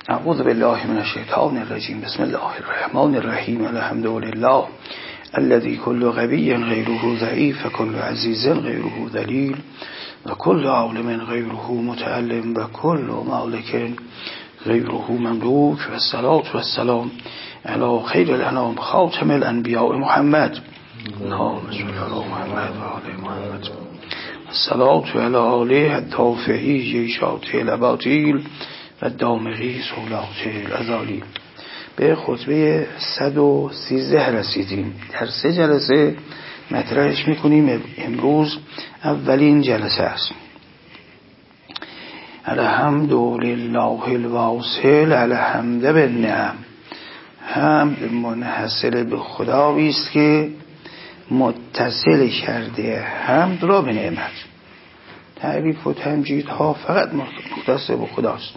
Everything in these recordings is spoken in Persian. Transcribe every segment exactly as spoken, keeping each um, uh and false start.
اعوذ بالله من الشیطان الرجیم. بسم الله الرحمن الرحیم. الحمد لله الذي كل غبي غيره ضعيف، كل عزيز غيره ذليل، وكل عالم غيره متعلم، وكل مالك غيره مملوك. والصلاة والسلام على خير الأنام خاتم الأنبياء محمد. اللهم صل على محمد وآل محمد. الصلاة على آله التافهی شاطئ الاباطیل و دامغی سولات الازالیل. به خطبه صد و سیزده رسیدیم. در سه جلسه مطرحش میکنیم. امروز اولین جلسه است. الحمد لله الواصل الحمد بالنعم. حمد منحصر به خدایی است که متصل کرده حمد را به نعمت. تعریف و تمجید ها فقط مختص به خداست.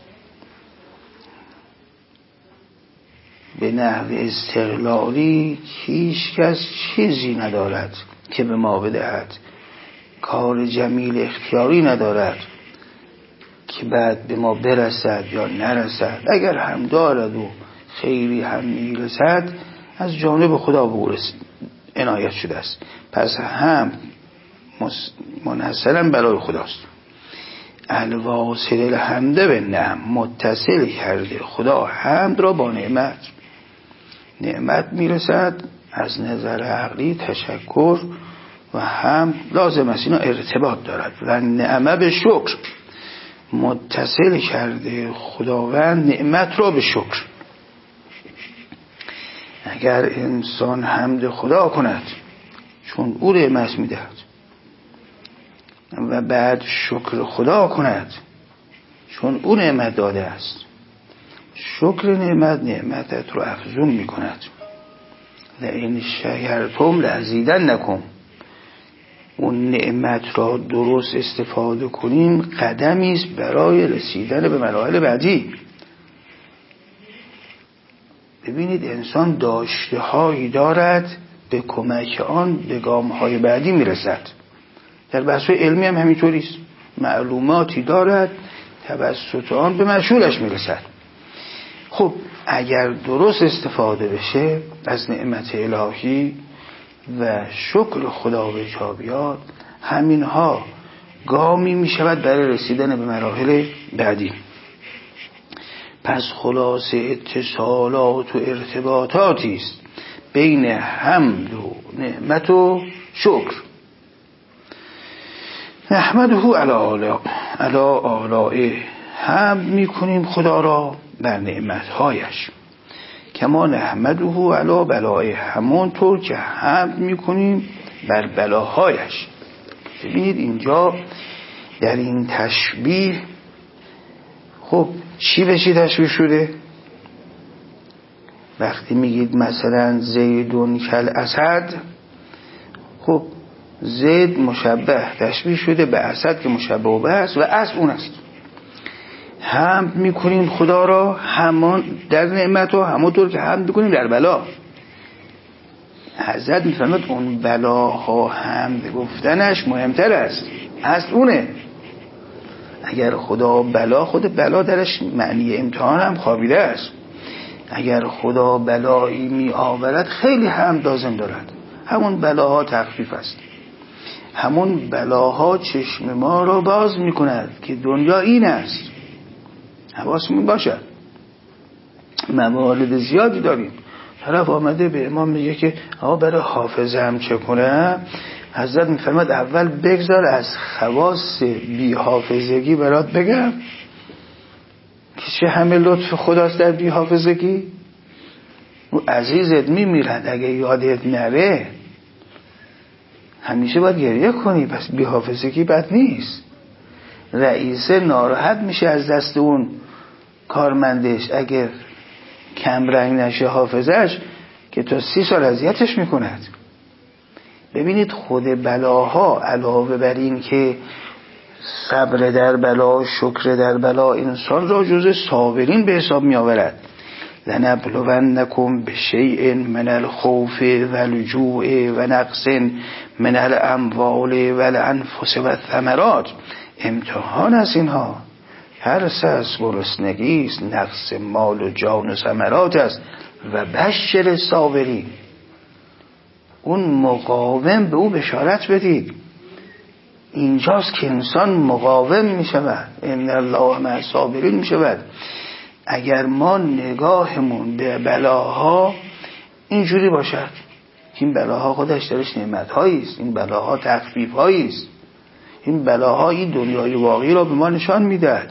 به نحو استقلالی هیچ کس چیزی ندارد که به ما بدهد، کار جمیل اختیاری ندارد که بعد به ما برسد یا نرسد. اگر هم دارد و خیری هم میرسد از جانب خدا به عنایت شده است. پس هم منحصرا برای خداست. الواصل الحمد بالنعم، متصل کرده خدا حمد را با نعمت. نعمت میرسد از نظر عقلی تشکر و حمد لازم است، اینا ارتباط دارد. و نعمه به شکر، متصل کرده خداوند نعمت را به شکر. اگر انسان حمد خدا کند چون او نعمت میدهد و بعد شکر خدا کند چون او نعمت داده است، شکر نعمت نعمتت رو افزون میکند. لئن شکرتم لازیدنکم. اون نعمت را درست استفاده کنیم قدمی است برای رسیدن به مراحل بعدی. ببینید انسان داشته هایی دارد، به کمک آن به گام های بعدی میرسد. در بحث علمی هم همینطوری است. معلوماتی دارد، توسط آن به مشهولش میرسد. خب اگر درست استفاده بشه از نعمت الهی و شکر خدا به جا بیاد، همینها گامی میشود برای رسیدن به مراحل بعدی. پس خلاصه اتصالات و ارتباطاتی است بین حمد و نعمت و شکر. نحمده علی آلائه، حمد میکنیم خدا را بر نعمتهایش. کما نحمده علی بلائه، همونطور که حمد میکنیم بر بلاهایش. ببینید اینجا در این تشبیه خب چی به چی تشبیه شده؟ وقتی میگید مثلا زیدون کل اسد، خب زید مشبه تشبیه شده به اسد که مشبه به است و اسب اون است. حمد میکنیم خدا را همان در نعمت و همونطور که حمد میکنیم در بلا. حضرت میفرماد اون بلاها حمد گفتنش مهمتر است، اصل اونه. اگر خدا بلا، خود بلا درش معنی امتحان هم خوابیده است. اگر خدا بلایی می آورد خیلی حمد لازم دارد. همون بلاها تخفیف است. همون بلاها چشم ما را باز می کند که دنیا این است. حواسمون باشد. موارد زیادی داریم. طرف آمده به امام میگه که آقا برای حافظه هم چه کنه؟ حضرت میفرماد اول بگذار از خواص بی حافظگی برات بگم که چه همه لطف خداست در بی حافظگی. او عزیزت میمیرد اگه یادت نره همیشه باید گریه کنی. پس بی حافظگی بد نیست. رئیسه ناراحت میشه از دست اون کارمندش اگر کم رنگ نشه حافظش که تا سی سال اذیتش میکند. ببینید خود بلاها علاوه بر این که صبر در بلا، شکر در بلا انسان را جز صابرین به حساب می آورد. لنبلونکم بشیء من الخوف والجوع و نقص من الاموال والانفس والثمرات. امتحان است اینها. ترس از گرسنگی است، نقص مال و جان و ثمرات است و بشر صابرین. اون مقاوم به او بشارت بدید. اینجاست که انسان مقاوم می شود، ان الله مع الصابرین می شود. اگر ما نگاهمون به بلاها اینجوری باشد، این بلاها خودش درش نعمت‌هایی است، این بلاها تخفیف‌هایی است، این بلاها این دنیای واقعی را به ما نشان میدهد.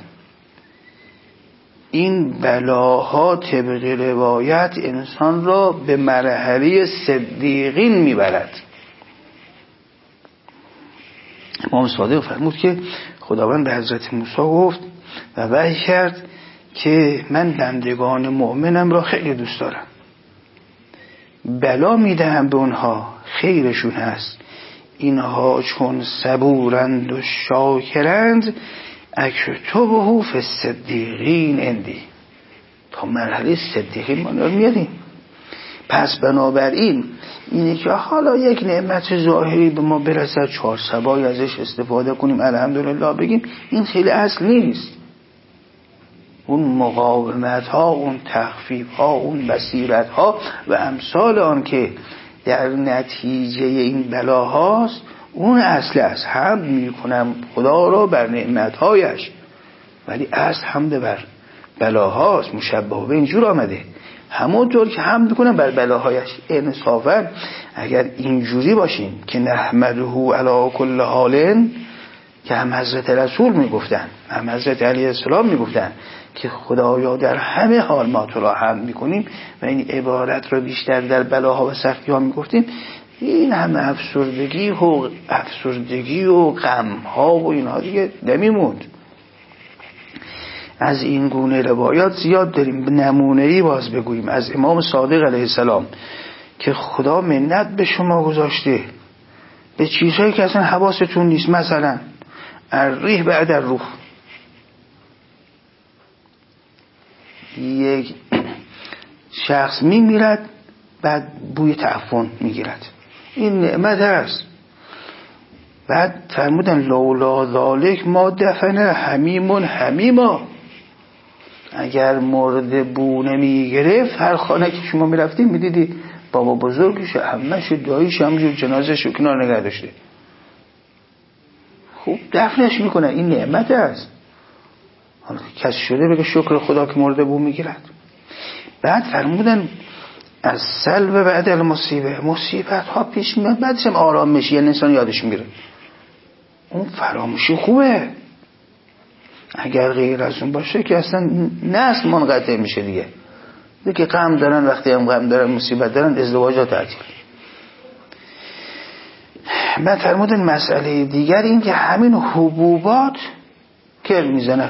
این بلاها طبق روایت انسان را به مرحله صدیقین میبرد. امام صادق فرمود که خداوند به حضرت موسی گفت و وحی کرد که من بندگان مؤمنم را خیلی دوست دارم، بلا میدهم به اونها، خیرشون هست، اینها چون صبورند و شاکرند اکتبه فی الصدیقین اندی. تا مرحله صدیقین ما رو میادیم. پس بنابراین اینه که حالا یک نعمت ظاهری به ما برسد، چهار سبای ازش استفاده کنیم الحمدلله بگیم، این خیلی اصل نیست. اون مقاومت ها، اون تخفیف ها، اون بصیرت ها و امثال آن که در نتیجه این بلاهاست، اون اصل است. حمد میکنم خدا را بر نعمتهایش، ولی اصل حمد بر بلاهاست. مشبه به اینجور آمده، همونطور که حمد میکنم بر بلاهایش. انصافا اگر اینجوری باشیم که نحمده علی کل حال، که هم حضرت رسول میگفتن هم حضرت علیه السلام میگفتن که خدایا در همه حال ما تو را حمد میکنیم و این عبارت را بیشتر در بلاها و سختی ها میگفتیم، این همه افسردگی و افسردگی و غم ها و اینها دیگه نمیموند. از این گونه روایات زیاد داریم. نمونه‌ای باز بگوییم از امام صادق علیه السلام که خدا منت به شما گذاشته به چیزهایی که اصلا حواستون نیست. مثلا الریح بعد الروح، یک شخص میمیرد بعد بوی تعفن میگیرد، این نعمت است. بعد فرمودن لولا ذالک ما دفنه حمیمون حمیما، اگر مرد بو نمیگرفت هر خانه که شما میرفتیم میدیدی بابا بزرگش، عمش، داییش همجور جنازه‌شو کنار نگه داشته، خوب دفنش میکنه. این نعمت است. حالا کسی شده بگه شکر خدا که مرده بو میگیرد. بعد فرمودن از سلب بعد المصیبه، مصیبت ها پیش میاد بعدش هم آرام میشه، یعنی انسان یادش میگیره. اون فراموشی خوبه. اگر غیر از اون باشه که اصلا نسل منقطع میشه دیگه. دیگه غم دارن، وقتی هم غم دارن مصیبت دارن ازدواجات تعطیل. من فرمودن مسئله دیگر این که همین حبوبات که میزند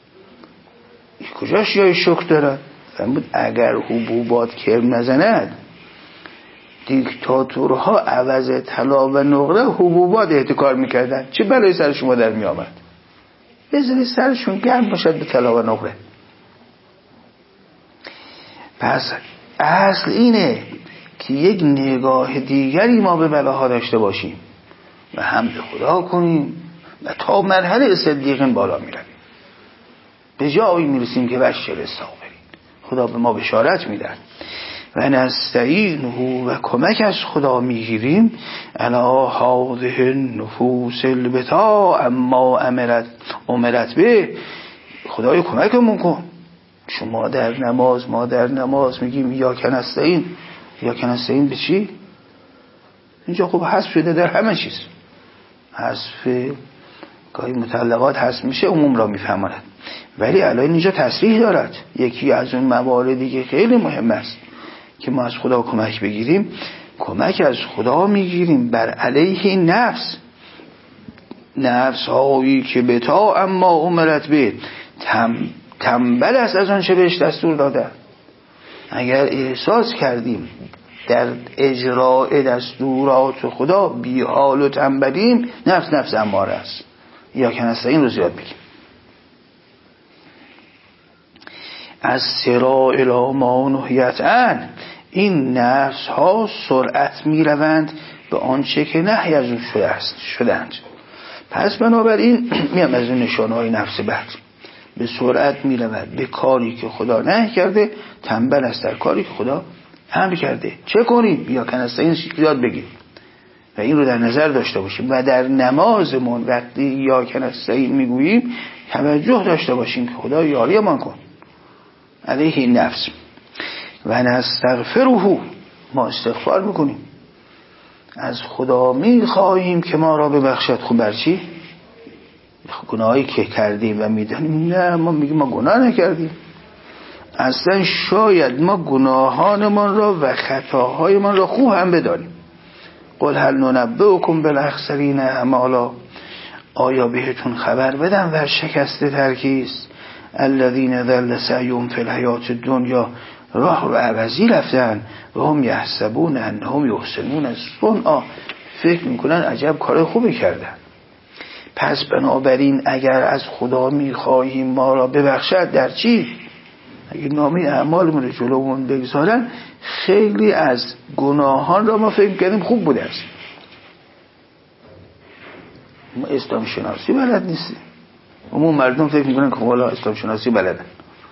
کجاش جای شکر دارد. فرمود اگر حبوبات کرم نزند، دیکتاتورها عوض طلا و نقره حبوبات احتکار میکردن، چه بلای سر شما در میآمد؟ بذاری سرشون گرم باشد به طلا و نقره. پس اصل اینه که یک نگاه دیگری ما به بلاها داشته باشیم و حمد خدا کنیم و تا مرحله صدیقین بالا میرویم، به جایی میرسیم که بشر صابرین. خدا به ما بشارت میده و نستعینه و کمک از خدا میگیریم الا هذه النفوس البتا اما امرت امرت به. خدای کمکمون کن. شما در نماز، ما در نماز میگیم یا کنستعین، یا کنستعین به چی؟ اینجا خوب حذف شده در همه چیز. حذف گاهی مطلقات حذف میشه، عموم را میفهماند، ولی الان اینجا تصریح دارد. یکی از اون مواردی که خیلی مهم است که ما از خدا کمک بگیریم، کمک از خدا میگیریم بر علیه نفس، نفس هایی که بتا اما امرت به، تم تنبل است از آن چه بهش دستور داده. اگر احساس کردیم در اجراء دستورات خدا بی حال و تنبلیم، نفس نفس اماره است. یا کنستعین رو زیاد بگیم. از سرا الی ما نهیت عن، این نفس ها سرعت می روند به آنچه که نهی از اون شده است شدند. پس بنابراین میام از این نشانه های نفس بد. به سرعت میرود به کاری که خدا نهی کرده، تنبل است در کاری که خدا امر کرده. چه کنیم؟ یا کنستین یاد بگیر و این رو در نظر داشته باشیم و در نمازمون وقتی یا کنستین میگوییم توجه داشته باشیم که خدا یاری ما کن علیه این نفس. و نستغفره، ما استغفار میکنیم، از خدا میخواهیم که ما را ببخشد. خب بر چی؟ گناهی که کردیم و میدانیم نه، ما میگیم ما گناه نکردیم. اصلا شاید ما گناهانمان را و خطاهایمان را خوب هم بدانیم. قل هل ننبئکم بالاخسرین اعمالا، آیا بهتون خبر بدم ور شکسته ترکیست؟ الذین ضل سعیهم فی الحیات الدنیا، راه رو عوضی رفتن و هم یحسبون انهم یحسنون صنعا، فکر میکنن عجب کار خوبی کردن. پس بنابراین اگر از خدا میخواهیم ما را ببخشد در چی؟ اگر نامه اعمالمون رو جلومون بگذارن، خیلی از گناهان را ما فکر کردیم خوب بوده است. ما اسلام شناسی بلد نیستیم. عموم مردم فکر میکنن که والا اسلام شناسی بلدن،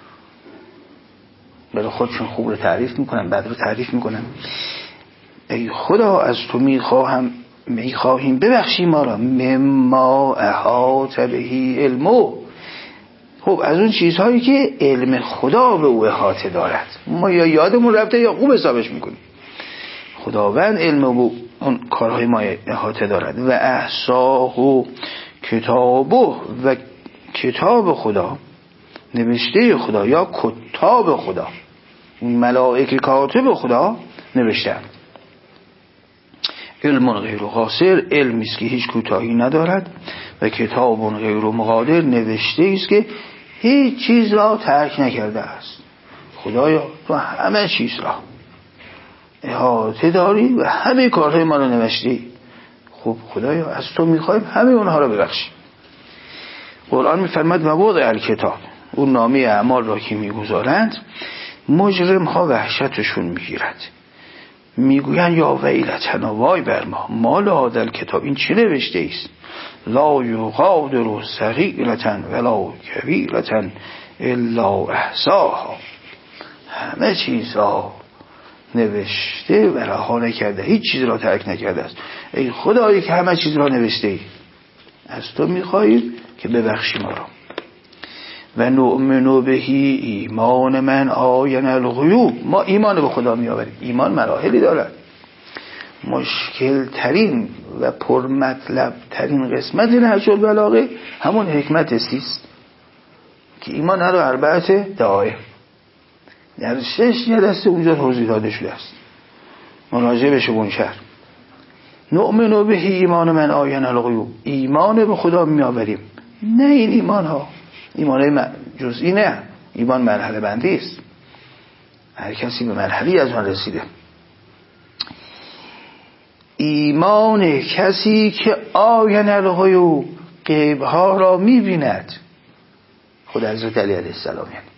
برای خودشون خوب رو تعریف میکنن، بد رو تعریف میکنن. ای خدا از تو میخواهم میخواهیم ببخشی ما را مما احاط بهی علمو، خب از اون چیزهایی که علم خدا به او احاطه دارد. ما یا یادمون رفته یا خوب حسابش میکنیم. خداوند علم به اون کارهای ما احاطه دارد. و احصاه و کتابه، و کتاب خدا، نوشته خدا یا کتاب خدا، اون ملائکه کاتب خدا نوشتن. علم غیر قاصر، علمی است که هیچ کوتاهی ندارد. و کتاب غیر مغادر، نوشته است که هیچ چیز را ترک نکرده است. خدایا تو همه چیز را احاطه داری و همه کارهای ما را نوشتی. خب خدایا از تو میخوایم همه اونها را ببخشی. قرآن میفرماد و وضع الکتاب، اون نامه اعمال را که میگذارند مجرم ها وحشتشون میگیرد، میگوین یا ویلتنا، وای بر ما، مال هذا الکتاب، این چه نوشته است؟ لا یغادر صغیرة ولا کبیرة الا احصاها، همه چیزها نوشته و رها نکرده، هیچ چیز را ترک نکرده است. ای خدایی که همه چیز را نوشته ای، از تو میخواهیم که ببخشی ما را. و نؤمن بهی ایمان من آین الغیوب، ما ایمان به خدا میآوریم. ایمان مراحلی دارد. مشکل ترین و پرمطلب ترین قسمت نهج البلاغه همون حکمت است که ایمان رو اربعت دعایه در شش یه دسته اونجا توضیح داده شده است، مراجعه بشه بونشر. نؤمن به ایمان من آین الغیوب، ایمان به خدا میآوریم، نه این ایمان ها ایمان جزئی، نه، ایمان مرحله بندی است. هر کسی به مرحله از آن رسیده. ایمان کسی که آین الغیوب، غیب ها را میبیند، خود حضرت علی علیه السلام یعنی.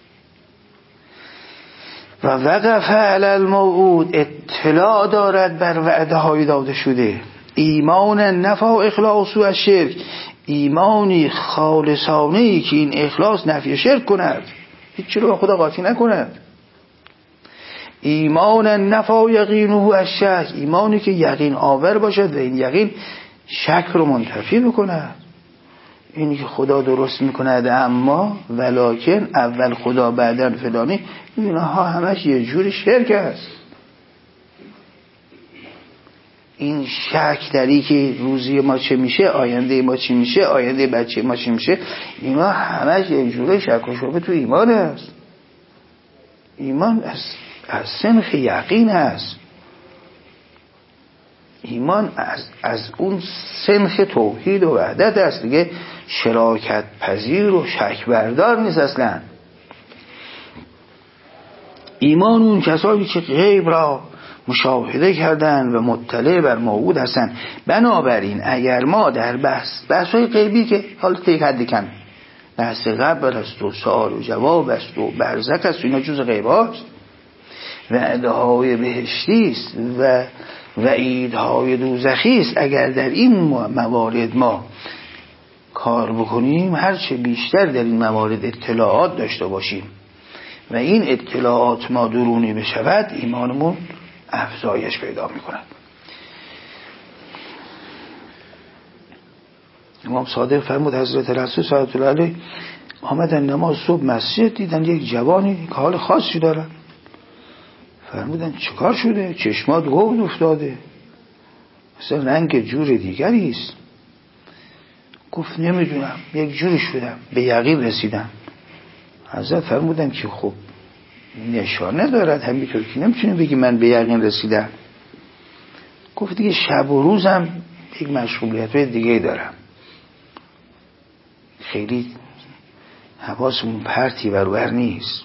و وقف علی الموعود، اطلاع دارد بر وعده های داده شده. ایمان نفع و اخلاص و شرک، ایمانی خالصانه‌ای که این اخلاص نفی شرک کند، هیچ چیزی رو خدا قاطی نکند. ایمان نفع و یقینه از شک، ایمانی که یقین آور باشد و این یقین شک رو منتفی بکند. اینی که خدا درست میکند اما ولکن اول خدا بعدن فلانی، اینها همش یه جور شرک است. این شک داری که روزی ما چه میشه، آینده ما چی میشه، آینده بچه ما چی میشه، اینا همش یه جور شک و شبهه تو ایمان است. ایمان از از سنخ یقین است. ایمان از از اون سنخ توحید و وحدت است دیگه، شراکت پذیر و شک بردار نیست اصلا. ایمان اون کسانی که غیب را مشاهده کردن و مطلع بر موعود هستن. بنابراین اگر ما در بحث بحث‌های غیبی که حالا تا یک حد کم، بحث قبر است و سوال و جواب است و برزخ است، اینا جز غیب هاست، وعده‌های بهشتی است و وعیدهای دوزخی است، اگر در این موارد ما کار بکنیم، هرچه بیشتر در این موارد اطلاعات داشته باشیم و این اطلاعات ما درونی بشود، ایمانمون افزایش پیدا میکند. امام صادق فرمود حضرت رسول صلی الله علیه آمدن نماز صبح مسجد، دیدن یک جوانی که حال خاصی داره. فرمودن چه کار شده؟ چشمات گود افتاده، مثلا رنگ جور دیگری است. گفت نمیدونم، یک جوری شدم، به یقین رسیدم. حضرت فرمودن که خب نشانه دارد، همینطور که نمیتونی بگی من به یقین رسیدم. گفت دیگه شب و روزم یک مشغولیت دیگه دارم، خیلی حواسمون پرتی برور نیست.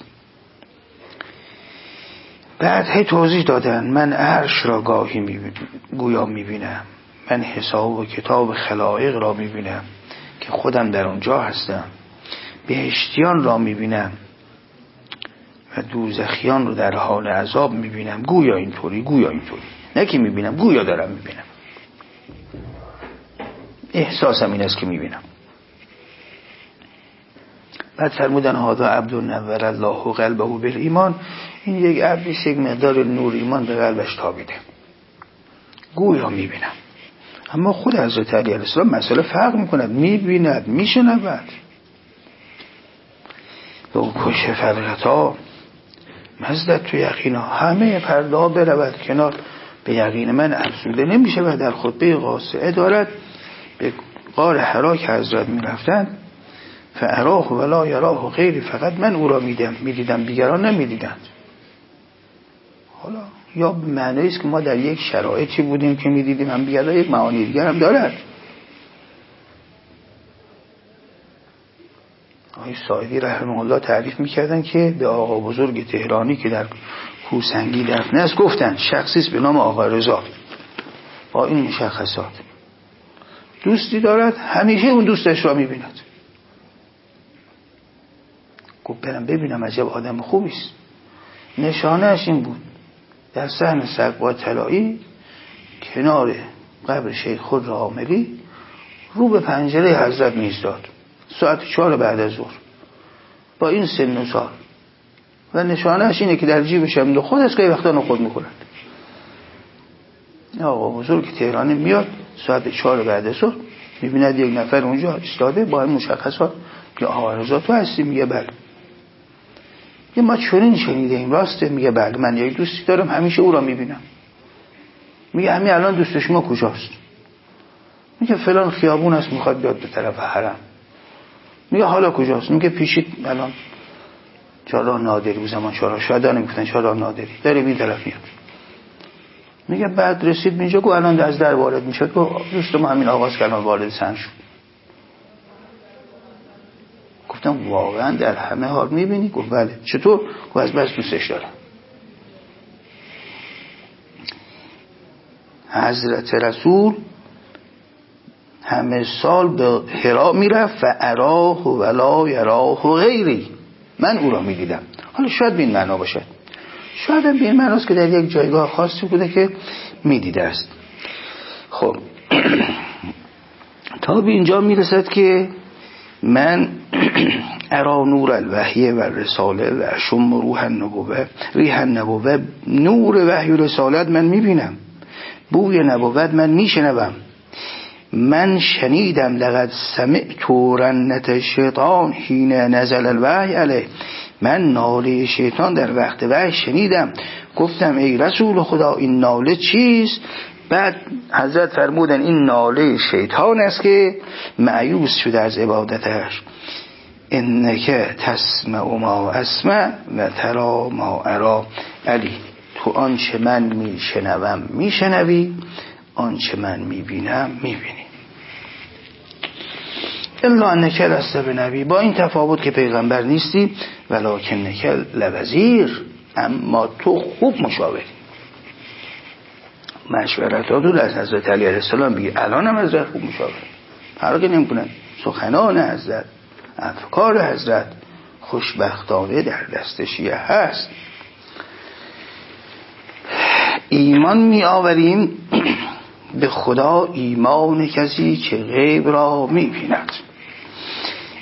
بعد هی توضیح دادن من عرش را گاهی میبینم، گویا میبینم، من حساب و کتاب خلائق را میبینم که خودم در اونجا هستم، بهشتیان را میبینم و دوزخیان رو در حال عذاب میبینم. گویا اینطوری، گویا اینطوری، نه که میبینم، گویا دارم میبینم، احساسم این است که میبینم. بعد فرمودن هذا عبد نور الله قلبه بالایمان، این یک عبدی است یک مقدار نور ایمان به قلبش تابیده، گویا میبینم. اما خود حضرت علی علیه السلام مسئله فرق میکند، میبیند، میشنود. و کشف الغطا مزدت تو یقینا، همه پرده ها برود کنار، به یقین من افزوده نمیشه. و در خطبه قاصعه دارد به غار حرا که حضرت میرفتند فاراه ولا یراه غیری، فقط من او را میدم میدیدم، دیگران نمیدیدند. حالا یا معنی است که ما در یک شرایطی بودیم که میدیدیم، هم دیگران یک معانی دیگر هم دارد. آقای ساعدی رحمه الله تعریف میکردن که به آقا بزرگ تهرانی که در کوسنگی دفن است گفتن شخصی است به نام آقا رضا با این مشخصات، دوستی دارد، همیشه اون دوستش را میبیند. گفت برم ببینم، عجب آدم خوبی است. نشانهش این بود، در صحن سقبا طلایی کنار قبر شیخ خود را عاملی رو به پنجره حضرت می‌ایستاد ساعت چهار بعد از ظهر با این سن و سال، و نشانهش اینه که در جیبش هم خود است که وقتا نخود میکنند. آقا بزرگ تهرانی میاد ساعت چهار بعد از ظهر میبیند یک نفر اونجا ایستاده با این مشخصات که آقا رضا تو هستی؟ میگه بله. یه ما چنین شنیده ایم راسته؟ میگه بله، من یک دوستی دارم همیشه او را میبینم. میگه همین الان دوست شما کجاست؟ میگه فلان خیابون است میخواد بیاد به طرف حرم. میگه حالا کجاست؟ میگه پیشید الان چهارراه نادری، او زمان چهارراه شهدا نمیگفتن، چهارراه نادری داره این طرف میاد. میگه بعد رسید اینجا، گفت الان از در وارد میشد، گفت دوست ما همین آقاست که الان وارد سن شد. گفتم واقعا در همه حال میبینی؟ گفت بله. چطور؟ گفت از بس دوستش دارم. حضرت رسول همه سال به حرا میرفت و اراه ولا یراه غیری، من او را میدیدم. حالا شاید به این معنا باشد، شاید به این معناست که در یک جایگاه خاصی بوده که میدیده است. خب تا به اینجا میرسد که من ارا نور الوحی و رساله و شم روح النبوه، ریح النبوه، نور وحی و رسالت من میبینم، بوی نبوت من میشنوم. من شنیدم لقد سمعت رنت شیطان حین نزل الوحی علیه، من ناله شیطان در وقت وحی شنیدم. گفتم ای رسول خدا این ناله چیست؟ بعد حضرت فرمودن این ناله شیطان است که مایوس شده از عبادتش. انک تسمع ما اسمع و ترا ما ارا، علی تو آنچه من میشنوم میشنوی، آنچه من میبینم میبینی. الا انک لست بنبی، با این تفاوت که پیغمبر نیستی، ولکنک لوزیر، اما تو خوب مشاوری. مشورتاتو از حضرت علی علیه السلام بگیر، الان هم حضرت خوب مشاوره، فرقی نمیکنه. سخنان حضرت، افکار حضرت خوشبختانه در دست شیعه هست. ایمان می آوریم به خدا، ایمان کسی که غیب را می بیند.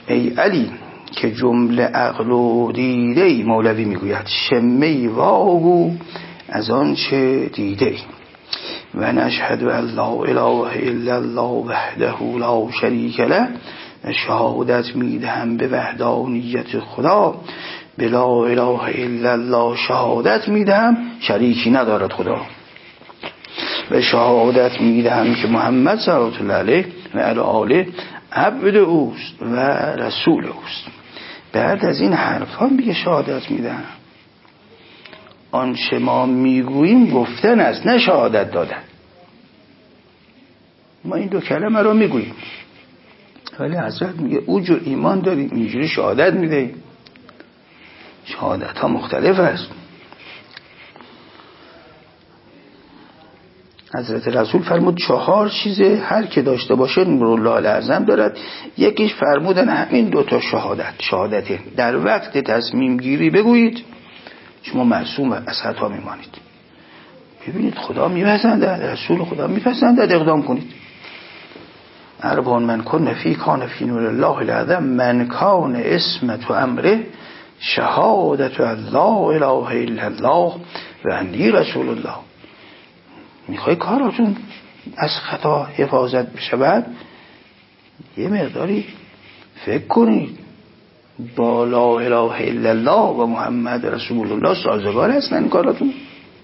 ای علی که جمله عقل و دیده ای، مولوی میگوید شمه واگو از آن چه دیده ای. و نشهد ان لا اله الا الله وحده لا شریک له، شهادت میدهم به وحدانیت خدا، به لا اله الا الله شهادت میدهم شریکی ندارد خدا، و شهادت میدهم که محمد صلی الله علیه و علی آله عبد اوست و رسول اوست. بعد از این حرفا میگه شهادت میدهم. آنچه ما میگوییم گفتن است، نه شهادت دادن. ما این دو کلمه رو میگوییم، ولی حضرت میگه اوجور ایمان داریم، اینجوری شهادت میدهیم. شهادت ها مختلف است. حضرت رسول فرمود چهار چیزه هر که داشته باشه نور الله الاعظم دارد. یکیش فرمودن همین دوتا شهادت شهادته در وقت تصمیم گیری بگویید شما معصوم و از خطا میمانید. ببینید خدا میپسندد، رسول خدا میپسندد اقدام کنید. اربان من کن فی کان فی نور الله الاعظم من کان اسمت و امره شهادت الله اله الا الله و انی رسول الله. میخوای کاراتون از خطا حفاظت بشود، یه مقداری فکر کنید. با لا اله الا الله و محمد رسول الله سازگار هستن کاراتون.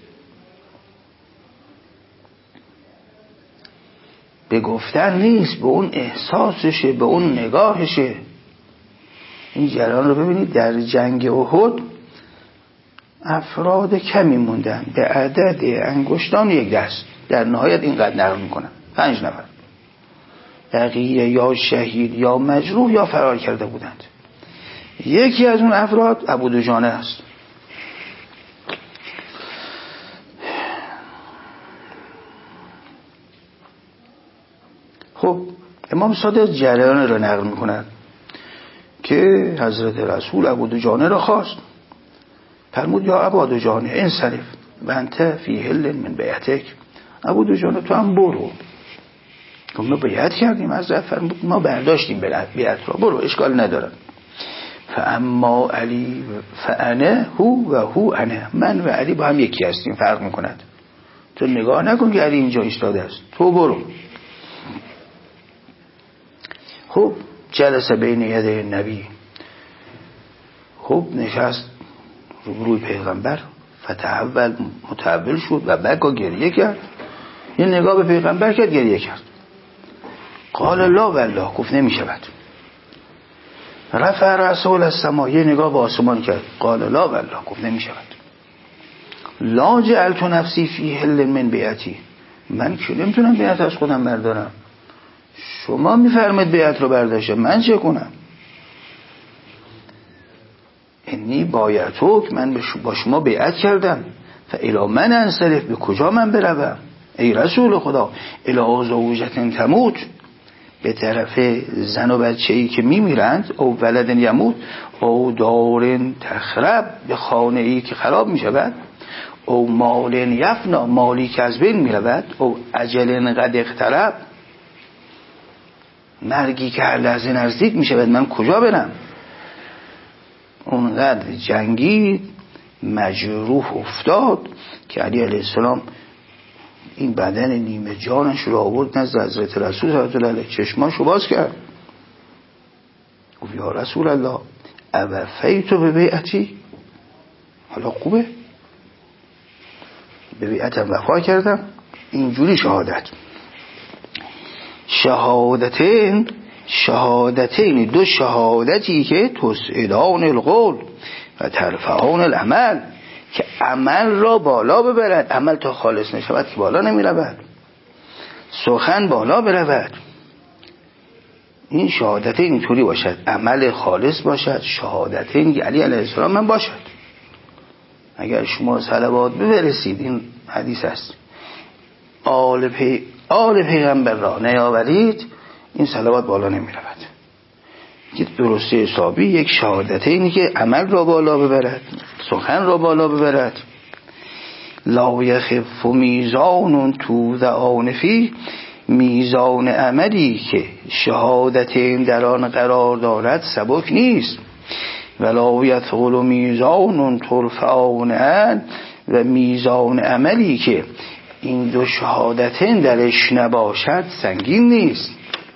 به گفتن نیست، به اون احساسشه، به اون نگاهشه. این جریان رو ببینید در جنگ احد افراد کمی موندن به عدد انگشتان یک دست، در نهایت اینقدر نقل میکنن پنج نفر، بقیه یا شهید یا مجروح یا فرار کرده بودند. یکی از اون افراد ابو دجانه است. خب امام صادق جریان را نقل میکنند که حضرت رسول ابو دجانه را خواست، فرمود یا ابو دجانه انصرف و انت فی حل من بیعتک. ابو دجانه تو هم برو. ما بیعت کردیم، حضرت فرمود ما برداشتیم بیعت را، برو اشکال ندارد. فاما علی فانا هو و هو انا، من و علی با هم یکی هستیم، فرق میکند. تو نگاه نکن که علی اینجا ایستاده است، تو برو. خب جلسه بین یده نبی، خب نشست روی پیغمبر، فتحول متحول شد و بکا گریه کرد. یه نگاه به پیغمبر کرد، گریه کرد. قال لا والله، گفت نمی شود. رفع رسول السما، یه نگاه به آسمان کرد. قال لا والله، گفت نمی شود. لا جعلت نفسی فی حل من بیعتی، من که نمیتونم بیعت از خودم بردارم، شما میفرمید بیعت رو برداشته، من چه کنم؟ انی بایعتوک، من با شما بیعت کردم. فالی من انصرف، به کجا من بروم؟ ای رسول خدا، الی زوجة تموت، به طرف زن و بچه‌ای که میمیرند، او ولد یموت، او دار تخرب، به خانه‌ای که خراب میشود، او مال یفنا، مالی که از بین میرود، او اجل قد اقترب، مرگی که هر لحظه نزدیک میشود، من کجا برم؟ اونقدر جنگی مجروح افتاد که علی علیه السلام این بدن نیمه جانش رو آورد نزد حضرت رسول صلی الله علیه، چشماشو باز کرد، گفت یا رسول الله اوفیتو به بیعتی، حالا خوبه به بیعتم وفا کردم. اینجوری شهادت شهادتین شهادتین دو شهادتی که تسعدان القول و ترفعان العمل، که عمل را بالا ببرد. عمل تا خالص نشود که بالا نمی رود، سخن بالا برود. این شهادتین اینطوری باشد، عمل خالص باشد. شهادتین علی علیه السلام من باشد. اگر شما صلوات ببرسید، این حدیث است، آل, پی... آل پیغمبر را نیاورید، این صلوات بالا نمی رود. که درسته حسابی یک شهادته اینی که عمل را بالا ببرد، سخن را بالا ببرد. لا یخف میزان توضعان فی میزان عملی که شهادت این در آن قرار دارد سبک نیست. ولا یثقل میزان ترفعان عن، و میزان عملی که این دو شهادتین درش نباشد سنگین نیست.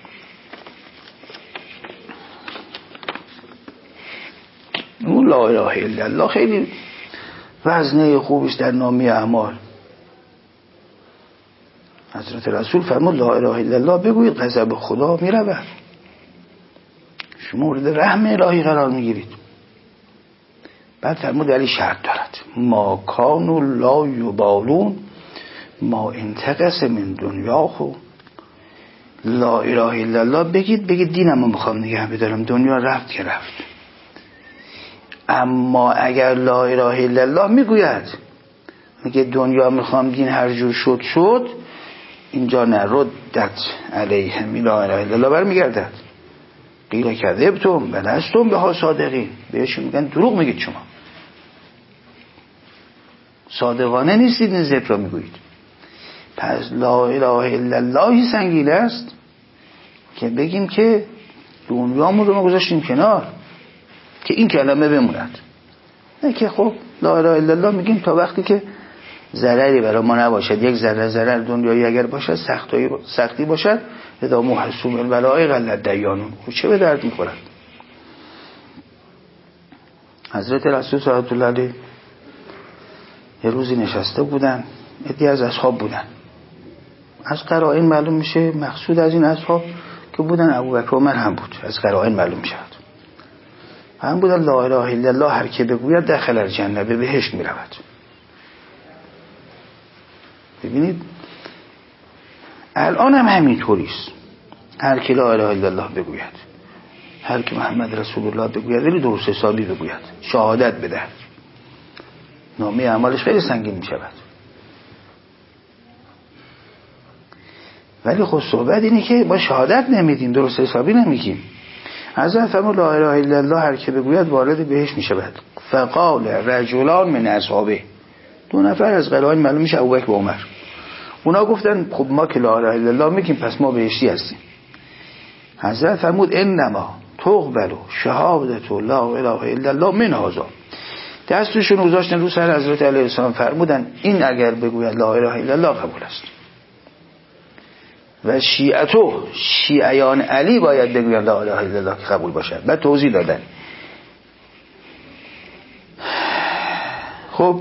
اون لا اله الا الله خیلی وزنه خوبیست در نامی اعمال. حضرت رسول فرمود لا اله الا الله بگویید غضب خدا می رود، شما مورد رحم الهی قرار می گیرید. بعد فرمود علی شرط دارد ما کانوا لا یبالون ما انتقص من دنیاهو. لا اله الا الله بگید بگید دینمو میخوام نگه بدارم، دنیا رفت که رفت. اما اگر لا اله الا الله میگوید میگه دنیا میخوام دین هر جور شد شد، اینجا نردت علیهم لا اله الا الله برمیگردد. قیل کذبتم بلستم بها صادقین، بهشون میگن دروغ میگید، شما صادقانه نیستید این ذکر را میگویید. پس لا اله الا الله سنگین است که بگیم که دنیامون رو ما گذاشتیم کنار که این کلمه بموند، نه که خب لا اله الا الله میگیم تا وقتی که ضرری برای ما نباشد. یک ذره ضرر دنیایی اگر باشد، سختی سختی باشد، اذا محسوم البلاء قلت دیانون، چه به درد میخورد. حضرت رسول صلی الله علیه یه روزی نشسته بودن، عده‌ای از اصحاب بودن. از قرائن معلوم میشه مقصود از این اصحاب که بودن ابوبکر و عمر هم بود. از قرائن معلوم میشه هم بودن لا اله الا الله هر که بگوید داخل الجنه، به بهشت میرود. ببینید الان هم همینطوریست، هر که لا اله الا الله بگوید، هر که محمد رسول الله بگوید، ولی درست حسابی بگوید، شهادت بده، نامه اعمالش خیلی سنگین می شود. ولی خب صحبت اینه که ما شهادت نمیدیم، درست حسابی نمیگیم. حضرت فرمود لا اله الا الله هر که بگوید وارد بهشت می شود. فقال رجلان من اصحابه، دو نفر از قرائن معلوم میشه ابوبکر و عمر، اونا گفتن خب ما که لا اله الا الله میگیم پس ما بهشتی هستیم. حضرت فرمود انما تقبل شهادت لا اله الا الله من هذا، دستشون گذاشتن رو سر حضرت علیه السلام، فرمودن این اگر بگوید لا اله الا الله قبول است. و شیعتو، شیعیان علی باید بگوید لا اله الا الله که قبول باشد. بعد توضیح دادن خب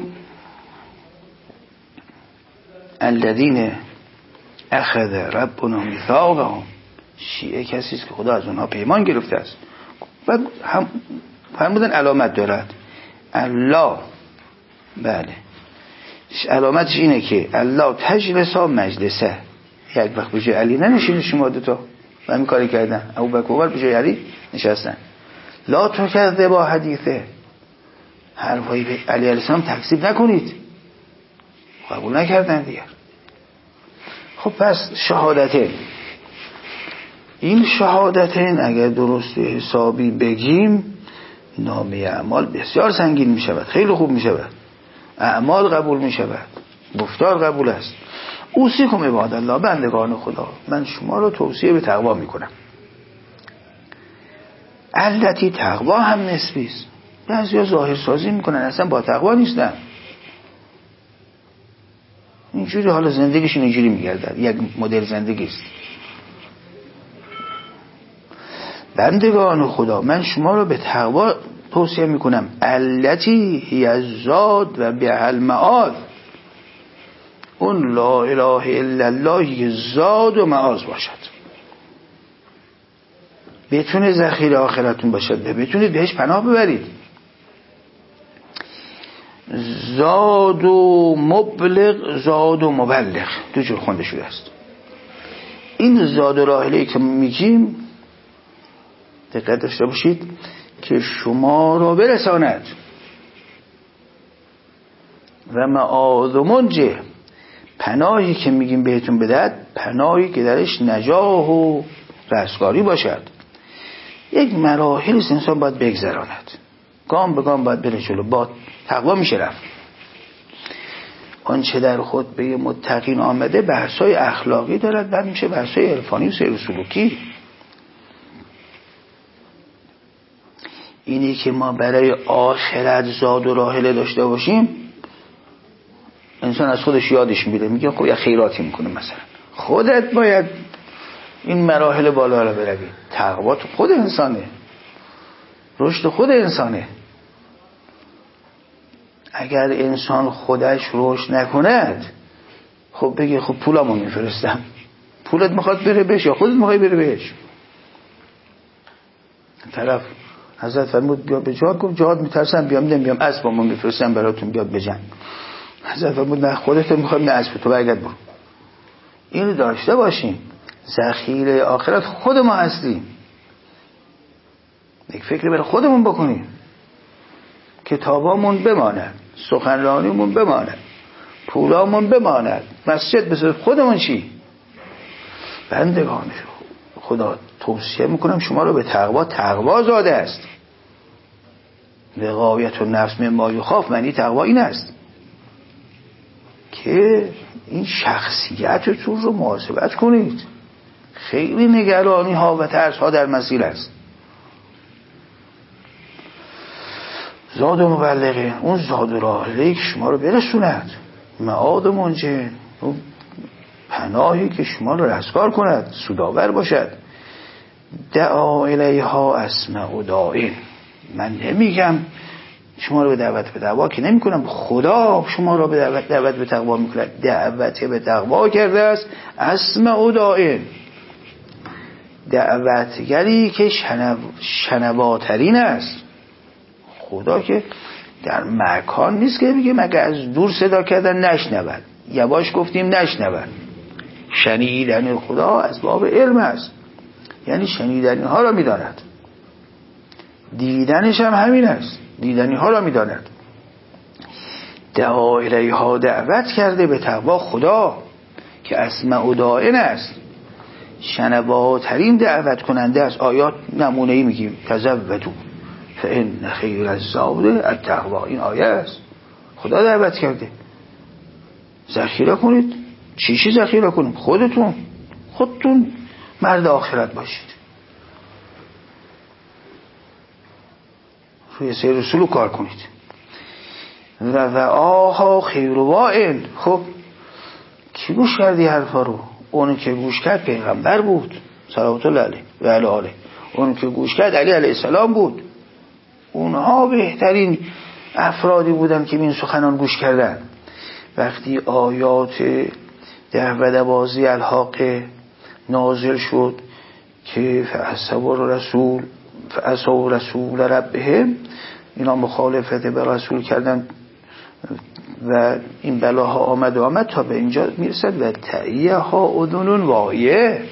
الذین اخذ ربنا میثاقهم، شیعه کسی است که خدا از اونها پیمان گرفته است. بعد هم فرمودن علامت دارد الله، بله علامتش اینه که الله تجلسا مجلسه، یک وقت به جای علی ننشینید شما دوتا، و همین کاری کردن ابوبکر و عمر به جای علی نشستن. لا تکذبا حدیثه، حرفای علی علیه السلام تکذیب نکنید، قبول نکردن دیگر. خب پس شهادتین، این شهادتین اگر درست حسابی بگیم نامه اعمال بسیار سنگین می شود، خیلی خوب می شود، اعمال قبول می شود، گفتار قبول است. اوصیکم عباد الله، بندگان خدا، من شما رو توصیه به تقوا می کنم. البته تقوا هم نسبی است، بعضیا ظاهر سازی می کنن اصلا با تقوا نیستن، اینجوری حالا زندگیشون اینجوری میگردد، یک مدل زندگی است. بندگان خدا من شما رو به تقوا توصیه میکنم، التی هی الزاد و بها المعاد، اون لا اله الا الله زاد و معاذ باشد، بتونه ذخیره آخرتون باشد، بتونید بهش پناه ببرید. زاد و مبلغ، زاد و مبلغ، دو جور خونده شده است. این زاد و راحله که میگیم دقت داشته باشید که شما را برساند، و معاذ و منجه، پناهی که میگیم بهتون بدهد، پناهی که درش نجاه و رستگاری باشد. یک مراحل انسان باید بگذراند، گام به گام باید بره جلو، با تقوا میشه رفت. آنچه در خطبه متقین آمده بحث‌های اخلاقی دارد، بعد میشه بحث‌های عرفانی و سیر و سلوکی. اینی که ما برای آخرت زاد و راحله داشته باشیم، انسان از خودش یادش میره، میگه خب یه خیراتی میکنه. مثلا خودت باید این مراحل بالا رو بروی. تقوا تو خود انسانه، رشد خود انسانه. اگر انسان خودش رشد نکند، خب بگه خب پولامو میفرستم. پولت میخواد بره بهش یا خودت میخوای بره بهش؟ طرف حضرت فرمود بیا به جهاد، گفت جهاد میترسم بیام نمیام، بیام اسبامو میفرستم براتون بیاد بجنگ. حضرت فرمود نه خودت میخوام نه اسب تو، برگرد برو. اینو داشته باشیم، ذخیره آخرت خود ما هستیم. یک فکر برای خودمون بکنیم، کتابامون بماند، سخنرانیمون بماند، پولامون بماند، مسجد بسازیم. خودمون چی؟ بندگان خدا توصیه میکنم شما رو به تقوا. تقوا زاده است. وقایت النفس مما یخاف، معنی تقوا این است که این شخصیتتون رو محاسبت کنید. خیلی نگرانی ها و ترس ها در مسیر است. زاد و مبلغه، اون زاد و راحله که شما رو برسوند، معاد و منجه، اون پناهی که شما رو رستگار کند، سودآور باشد. دعا الیها اسمع و داعین، من نمیگم شما رو به دعوت به تقوا که نمی کنم، خدا شما رو به دعوت, دعوت به تقوا میکنه. دعوت به تقوا کرده است اسمع و داعین، دعوتگری که شنو شنواترین است. خدا که در مکان نیست که بگه مگه از دور صدا کردن نشنود، یواش گفتیم نشنود. شنیدن خدا از باب علم است، یعنی شنیدنی ها را میداند، دیدنش هم همین است، دیدنی ها را میداند. دعا الیها، دعوت کرده به تقوا خدا که اسمع و داعین است، شنواترین دعوت کننده است. آیات نمونه‌ای میگیم تزودوا فإن خیر الزاد التقوا، این آیه است. خدا دعوت کرده ذخیره کنید. چی چی ذخیره کنید؟ خودتون خودتون مرد آخرت باشید، روی سیر و سلوک کار کنید. و و آها خیر و واعن، خب کی گوش کردی حرفا رو؟ اون که گوش کرد پیغمبر بود صلوات الله علیه و علی آله. اون که گوش کرد علی علیه السلام بود. اونها بهترین افرادی بودن که این سخنان گوش کردن. وقتی آیات ده و دوازده الحاق نازل شد که فأصحاب رسول فأصحاب رسول ربهم، اینا مخالفت به رسول کردن و این بلاها آمد و آمد تا به اینجا میرسد و تعیه ها اذن واعیه.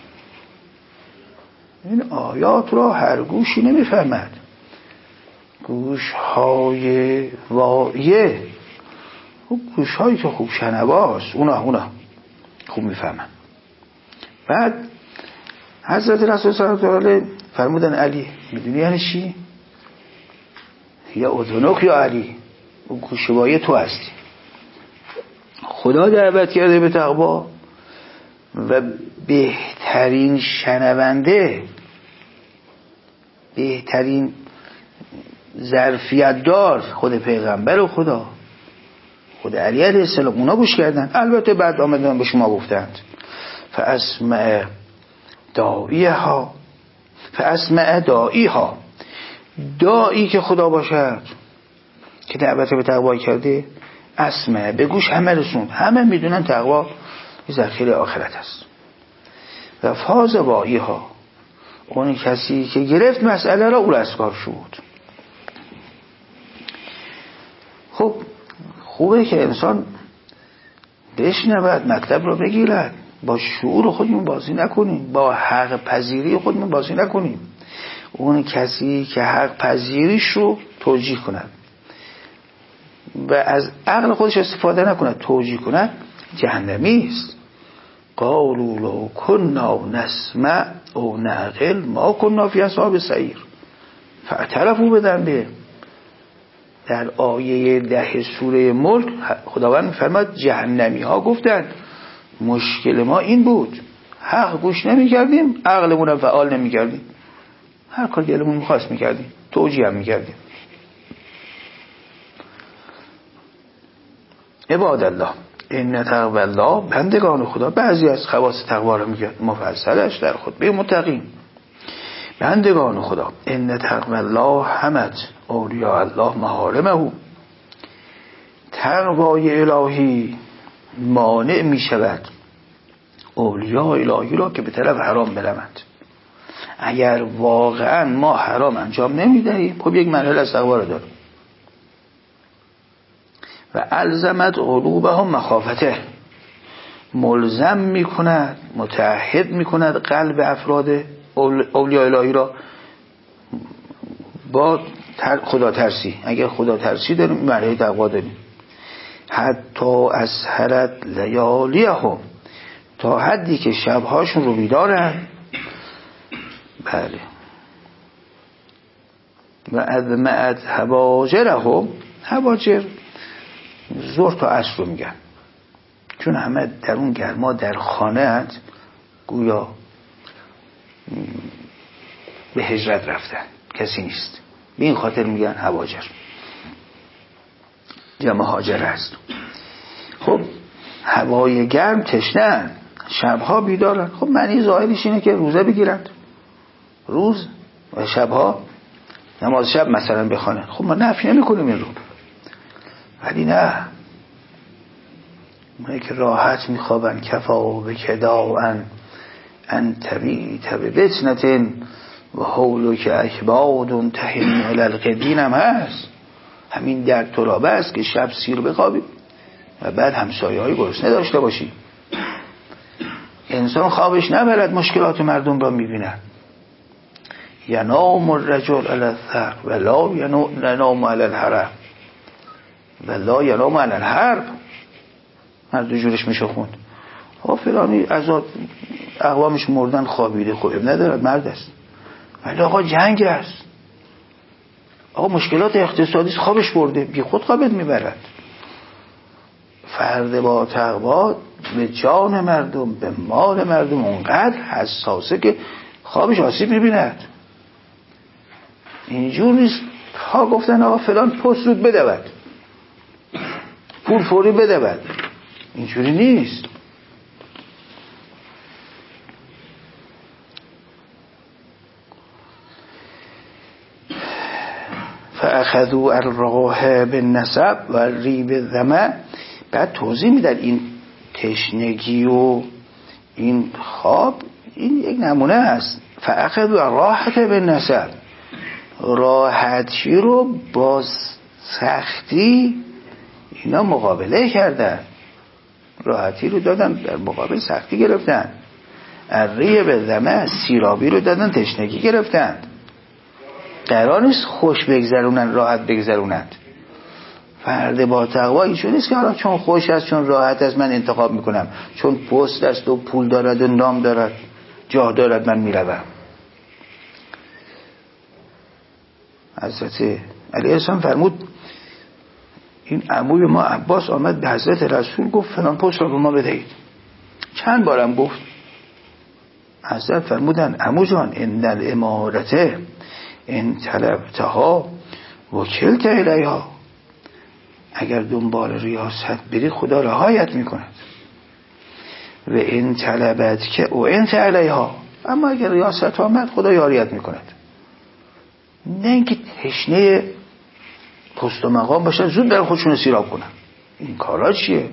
این آیات را هر گوشی نمیفهمد، گوش های واعیه، گوش هایی که خوب شنواست، اونا اونا خوب میفهمن. بعد حضرت رسول صلی الله علیه و آله فرمودن علی، میدونی یعنی چی؟ یا اذنک یا علی، اون گوش وایه تو هستی. خدا دعوت کرده به تقوا و بهترین شنونده، بهترین ظرفیت دار خود پیغمبر و خدا، خود علی علیه السلام، اونا گوش کردن. البته بعد آمدن به شما گفتند فاسمع داعیها، فاسمع داعیها، داعی که خدا باشد که دعوت به تقوا کرده، اسمع، به گوش همه رسوند. همه میدونن تقوا ذخیره آخرت است. و فاز واعیها، اون کسی که گرفت مسئله را او رستگار شد. خب خوبه که انسان بشنود، مطلب رو بگیرد، با شعور خودمون بازی نکنیم، با حق پذیری خودمون بازی نکنیم. اون کسی که حق پذیریش رو توجیه کند و از عقل خودش استفاده نکند، توجیه کند، جهنمی است. قالوا لو كنا نسمع او نعقل ما كنا فی اصحاب السعیر فاعترفوا بذنبهم. در آیه ده سوره ملک خداوند می‌فرماید جهنمی ها گفتند مشکل ما این بود، حق گوش نمی کردیم، عقلمون هم فعال نمی کردیم، هر کار دلمون می‌خواست می‌کردیم، توجیه هم می‌کردیم. عباد الله ان تقوی الله، بندگان خدا. بعضی از خواص تقوا رو میگه مفصلش در خطبه متقین. بندگان خدا ان تقوی الله حمد اولیاء الله محارمه، تقوای الهی مانع می شود اولیاء الهی را که به طرف حرام بروند. اگر واقعا ما حرام انجام نمیدهیم، خب یک مرحله از تقوا رو داریم. و الزمت قلوبهم مخافته، ملزم میکند، متعهد میکند قلب افراد اولیاء الهی را با خدا ترسی. اگر خدا ترسی داریم مرحله تقوا داریم. حتی اسهرت لیالیهم، تا حدی که شبهاشون رو بیدارن. بله. و اذمعت هواجرهم، هواجر ظهر تا عصر رو میگن، چون همه در اون گرما در خانه هست، گویا به هجرت رفتن، کسی نیست، به این خاطر میگن هواجر، جمع هاجر هست. خب هوای گرم تشنه‌اند، شبها بیدارن. خب معنی ظاهرش اینه که روزه بگیرند، روز و شبها نماز شب مثلا بخوانند. خب ما نفی نمی کنیم این رو، ولی نه، اونایی که راحت میخوابن کفا و بکداءن ان تبیت ببطنة و حولو که اکباد تهن علی القدین هم هست. همین در طلابه است که شب سیر بخوابی و بعد همسایه های گرسنه داشته باشی. انسان خوابش نبرد مشکلات مردم را میبینه. ینام الرجل علی الثر و لا ینام علی الحرم و لا ینام علی الحرب. از دو جورش میشه خوند. ها فلانی از اقوامش مردن خوابیده، خب ندارد، مرد است. ولی آقا جنگ است، آقا مشکلات اقتصادی خوابش برده، بی خود خوابت میبرد. فرد با تقوا به جان مردم، به مال مردم اونقدر حساسه که خوابش آسیب میبیند. اینجور نیست ها گفتن آقا فلان پست زود بدود، پول فوری بدود، اینجوری نیست. فاخذوا الراه بالنسب و ریب الظمأ. بعد توضیح میدن این تشنگی و این خواب این یک نمونه است. فاخذوا الراحة بالنسب، راحتی رو با سختی اینا مقابله کردن، راحتی رو دادن در مقابل سختی گرفتن. الریب الظمأ، سیرابی رو دادن تشنگی گرفتن. قرار نیست خوش بگذرونن، راحت بگذرونند. فرد با تقوا ایشون نیست که حالا چون خوش است، چون راحت است من انتخاب میکنم، چون پست است و پول دارد و نام دارد جاه دارد من میروم. حضرت علی السلام فرمود این عموی ما عباس آمد به حضرت رسول گفت فلان پست رو به ما بدهید. چند بارم گفت. حضرت فرمودن عمو جان ان الامارته ان طلبتها وکلت الیها، اگر دنبال ریاست بری خدا رعایت میکند. و ان طلبت که او انت علیها، اما اگر ریاست آمد خدا یاریت میکند. نه اینکه تشنه پست و مقام باشن زود در خودشون سیراب کنن. این کارا چیه؟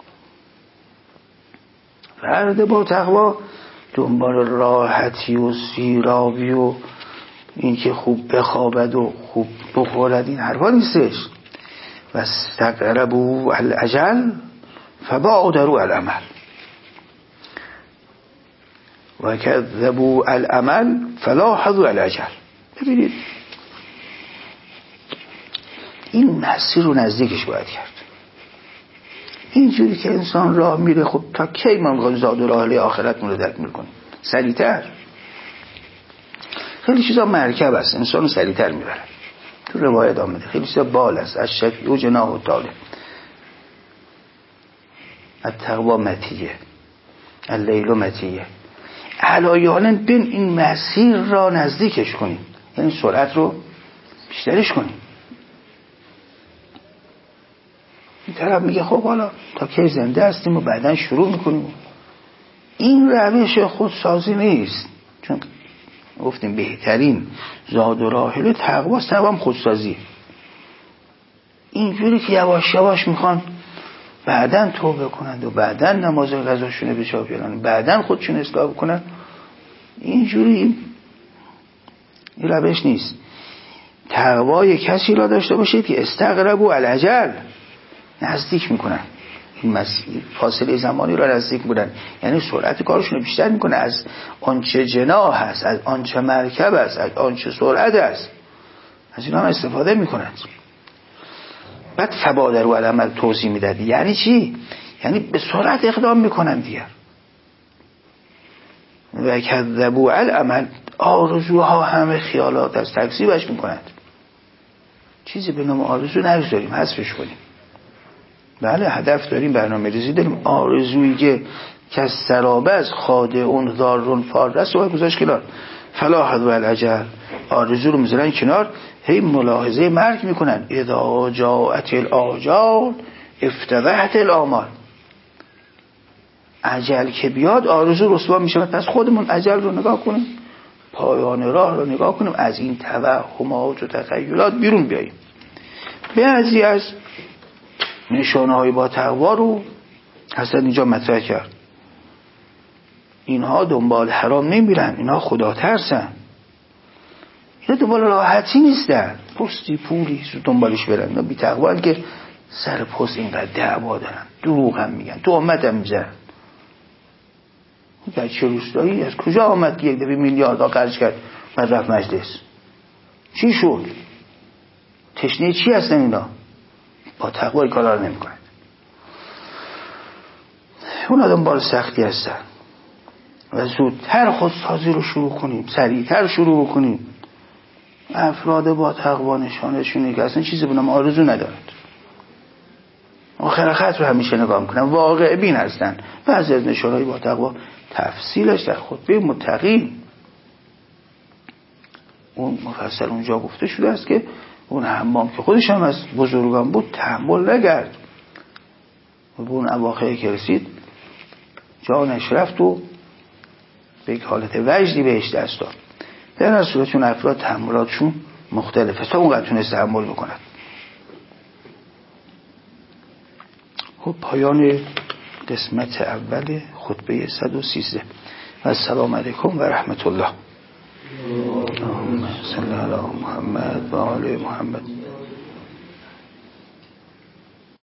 فرد با تقوا دنبال راحتی و سیرابی و این که خوب بخوابد و خوب بخورد این حرفا نیستش. و استقربوا الاجل فبعدوا الامل و کذبوا الامل فلاحظوا الاجل. ببینید این مسیر رو نزدیکش باید کرد. اینجوری که انسان راه میره خب تا کی ما زاد و راه آخرت رو درک میکنیم؟ سریعتر. خیلی چیزا مرکب است انسان رو سریعتر میبره. تو روایت آمده خیلی چیزا بال است. از شفیع و جناح و طالب، التقوا مطیه، اللیل مطیه. علایالاً بین این مسیر را نزدیکش کنیم، یعنی سرعت رو بیشترش کنیم. این طرف میگه خب حالا تا کی زنده هستیم و بعدن شروع میکنیم. این روش خودسازی نیست، چون گفتیم بهترین زاد و راحله تقواست. تقوا هم خودسازی. اینجوری که یواش یواش میخوان بعدن توبه کنند و بعدن نماز قضاشونه به جا بیارن، بعدن خودشون اصلاح بکنن، اینجوری این روش نیست. تقوای کسی را داشته باشید که استقربوا العجل، نزدیک میکنن این مسیر، فاصله زمانی را نزدیک میکنن، یعنی سرعت کارشون رو بیشتر میکنه از آنچه جناح هست، از آنچه مرکب است، از آنچه سرعت است، از این هم استفاده میکنند. بعد فبادروا العمل توضیح میداد. یعنی چی؟ یعنی به سرعت اقدام میکنن دیگر. و کذبوا العمل، آرزوها همه خیالات از تکذیبش میکنند. چیزی به نام آرزو نگذاریم، حذفش کنیم. بله هدف داریم، برنامه ریزی داریم. آرزویی که که سرابه از خاده اون دارون فارس و گذاشت کنار. فلاحت و العجل، آرزو رو میذارن کنار، هی ملاحظه مرگ میکنن. اذا جاءت الاجال افتضحت الامال، اجل که بیاد آرزو رسوا میشه. پس خودمون اجل رو نگاه کنیم، پایان راه رو نگاه کنیم، از این توهمات و تخیلات بیرون بیاییم. بعضی از نشانه های با تقوا رو حسن اینجا مطرح کرد. اینها دنبال حرام نمیرن، اینها خدا ترسن، اینا دنبال راحتی نیستن، پستی پولی دنبالش برن. اینا بی تقوا که سر پست اینقدر دعوا دارن، دروغ هم میگن، تهمت هم میزنن. در چه روستایی از کجا آمد که یک دفعه میلیاردها خرج کرد بعد رفت مجلس؟ چی شد؟ تشنه چی هستن اینا؟ با تقوا کارا رو نمیکنن. اونا دنبال سختی هستن و زودتر خودسازی رو شروع کنیم، سریعتر شروع کنیم. افراد با تقوا نشانشونه که اصلا چیزی به نام آرزو ندارند، آخر خط رو همیشه نگاه میکنن، واقع بین هستن. بعضی از نشانهای با تقوا تفصیلش در خطبه متقین اون مفصل اونجا گفته شده است که اون حمام که خودش هم از بزرگان بود تحمل نکرد و به اون اواخری که رسید جانش رفت و به یک حالت وجدی بهش دست داد. در هر صورت چون افراد تحملاتشون مختلفه تا اونقدر تونست تحمل بکنن. خب پایان قسمت اول خطبه صد و سیزده. و السلام علیکم و رحمت الله. اللهم صل علی محمد و آل محمد.